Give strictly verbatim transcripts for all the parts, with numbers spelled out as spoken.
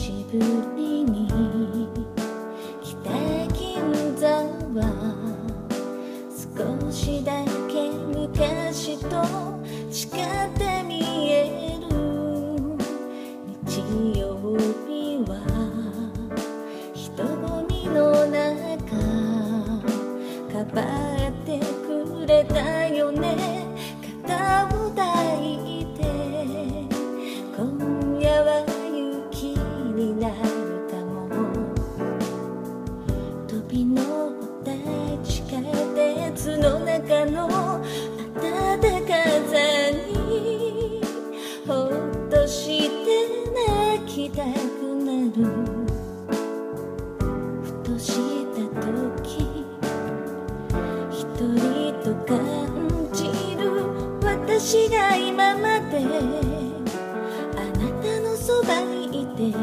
しぶりに来た銀座は少しだけ昔と違って見える。日曜日は人混みの中かばってくれたよね。肩を抱いて今夜は雪になるかも。飛び乗った地下鉄の中の暖かさにほっとして泣きたくなる。ふとした時一人と感じる私が今まであなたのそばにいて、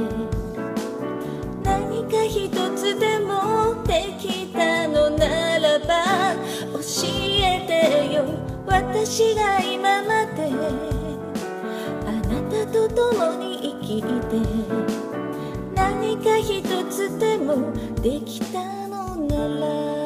何か一つでもできたのならば教えてよ。私が今まであなたと共に生きて、何か一つでもできたのなら